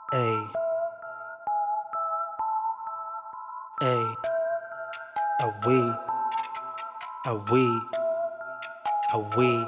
Ay, ay, a we, a we.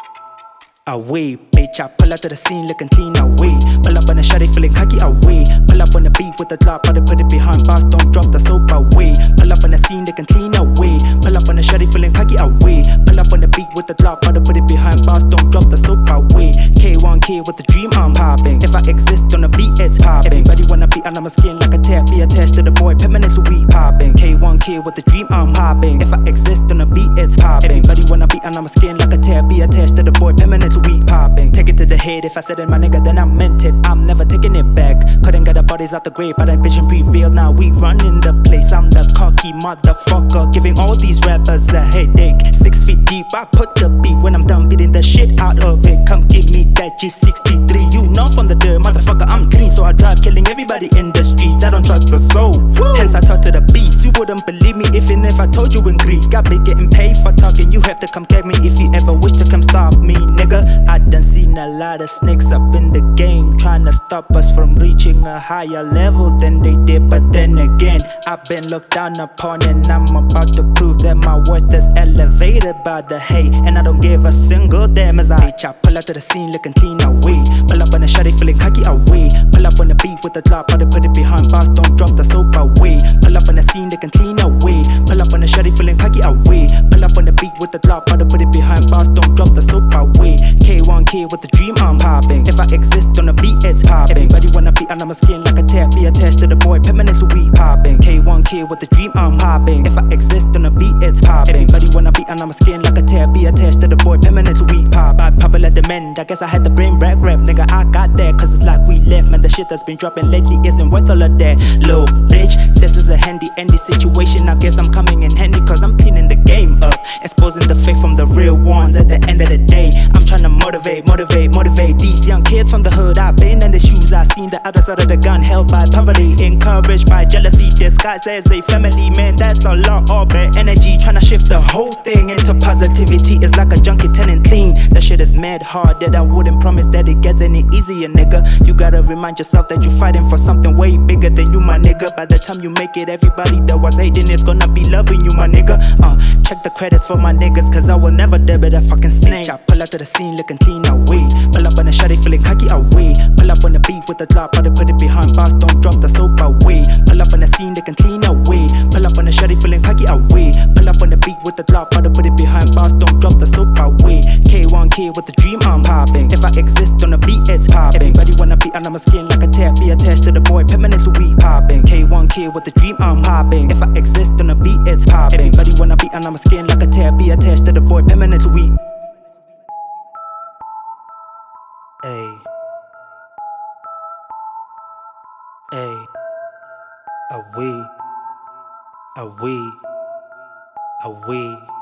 Away, bitch, I pull up to the scene looking clean, away. Pull up on the shawty feeling cocky, away. Pull up on the beat with the drop, I put it behind bars, don't drop the soap, away. Pull up on the scene looking clean, away. Pull up on the shawty feeling cocky, away. Pull up on the beat with the drop, I put it behind bars, don't drop the soap, away. K1K with the dream, I'm popping. If I exist on the beat, it's popping. Everybody wanna be under my skin like a tap, be attached to the boy, permanent to weed popping. K1K with the dream, I'm popping. If I exist on the beat, it's popping. Everybody wanna be under my skin like a tap, be attached to the boy, permanent to weed popping. Take it to the head, if I said it, my nigga, then I meant it. I'm never taking it back. Couldn't get the bodies out the grave, but that vision prevailed. Now we running the place. I'm the cocky motherfucker, giving all these rappers a headache. 6 feet deep, I put the beat. When I'm done beating the shit out of it, come give me that G63. You know from the dirt, motherfucker, I'm clean, so I drive killing everybody in the streets. I don't trust the soul, hence I talk to the beats. You wouldn't believe me even if I told you in Greek. I be getting paid for talking. You have to come get me if you ever wish to come stop me, nigga. I done seen a lot of snakes up in the game, trying to stop us from reaching a higher level than they did. But then again, I've been looked down upon, and I'm about to prove that my worth is elevated by the hate. And I don't give a single damn as I pull up to the scene looking clean, away. Pull up on the shawty feeling cocky, away. Pull up on the beat with the drop, I put it behind bars, don't drop the soap, away. Pull up on the scene looking clean, away. Pull up on the shawty feeling cocky, away. Pull up on the beat with the drop, I put it behind bars, don't drop the soap, away. K1K with the dream, I'm popping. If I exist on the beat, it's popping. Everybody wanna be under my skin like a tap, be attached to the boy, permanent to weed popping. K1K with the dream, I'm popping. If I exist on the beat, it's popping. Everybody wanna be under my skin like a tap, be attached to the boy, permanent to weed pop. I pop it like the men, I guess I had the brain back rap, nigga, I got that. Cause it's like we left, man, the shit that's been dropping lately isn't worth all of that. Low bitch, this is a handy situation. I guess I'm coming in handy cause I'm cleaning the game up, exposing the fake from the real ones. At the end of the day, I'm trying to motivate these young kids from the hood. I've been in the shoes, I've seen the other side of the gun, held by poverty, encouraged by jealousy, disguised as a family man. That's a lot of bad energy, trying to shift the whole thing into positivity. It's like a junkie turning clean. That shit is mad hard, that I wouldn't promise that it gets any easier, nigga. You gotta remind yourself that you're fighting for something way bigger than you, my nigga. By the time you make it, everybody that was hating is gonna be loving you, my nigga. Check the credits for my niggas, cause I will never debit a fucking snake. I pull up to the scene looking clean, away. Pull up on the shawty feeling cocky, away. Pull up on the beat with the drop, I put it behind bars, don't drop the soap, away. Pull up on the scene looking clean, away. Pull up on the shawty feeling cocky, away. Pull up on the beat with the drop, I put it behind bars, don't drop the soap, away. K1K with the dream, I'm popping. If I exist on the beat, it's popping. Everybody wanna be under my skin like a tap, be attached to the boy, permanent to weed popping. K1K with the dream, I'm popping. If I exist on the beat, it's popping. Everybody wanna be under my skin like a tap, be attached to the boy, permanent to weed. Ay, ay, a we, a we.